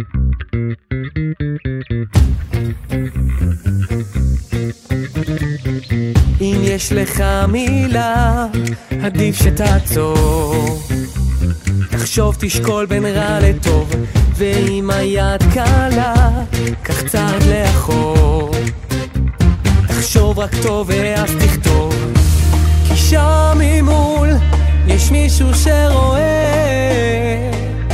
אם יש לך מילה, עדיף שתעצור. תחשוב, תשקול בין רע לטוב, ואם היד קלה, קח צעד לאחור. תחשוב רק טוב ואז תכתוב, כי שם ממול יש מישהו שרואה,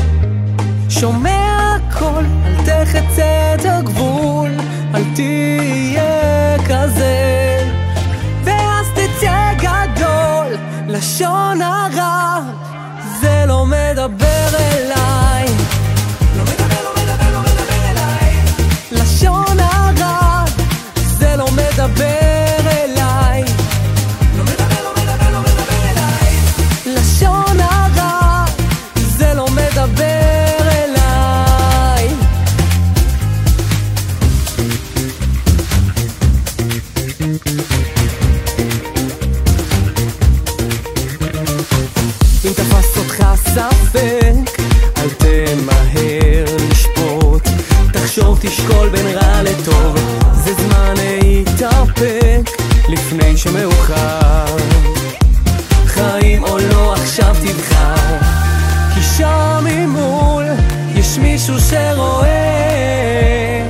שומע הכל, אל תחצה את הגבול, אל תהיה כזה, ואז תצא גדול. לשון הרע זה לא מדבר אליי, לא מדבר, לא מדבר, לא מדבר אליי. לשון הרע זה לא מדבר אליי, לא מדבר, לא מדבר, לא מדבר אליי. לשון הרע זה לא מדבר אליי. אם תפס אותך ספק, אל תמהר לשפוט. תחשוב, תשקול בין רע לטוב, זה זמן להתאפק לפני שמאוחר. חיים או לא, עכשיו תבחר, כי שם ממול יש מישהו שרואה,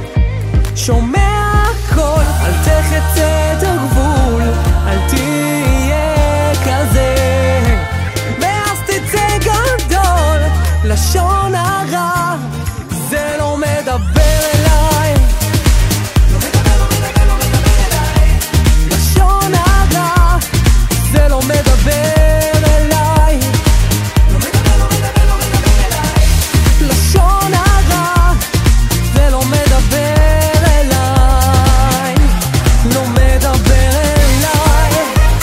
שומע הכל, אל תחצה את הגבול, אל תהיה כזה, ואז תצא גדול. לשון הרע זה לא מדבר אליי, לא מדבר, לא מדבר, לא מדבר אליי. לשון הרע זה לא מדבר אליי, לא מדבר, לא מדבר, לא מדבר אליי. לשון הרע זה לא מדבר אליי, לא מדבר אליי.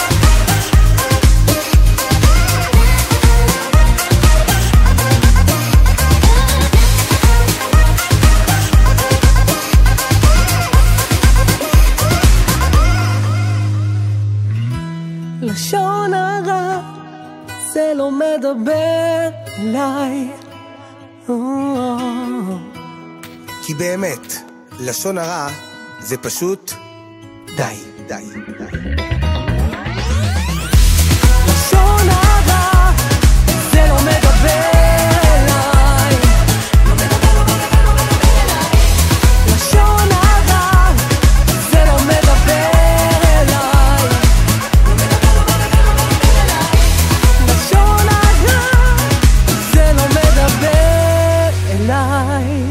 לשון הרע זה לא מדבר אליי. כי באמת, לשון הרע זה פשוט די, די, די. לשון הרע זה לא מדבר אליי, לא מדבר, לא מדבר, לא מדבר אליי. לשון הרע זה לא מדבר אליי, לא מדבר, לא מדבר, לא מדבר אליי. לשון הרע זה לא מדבר אליי.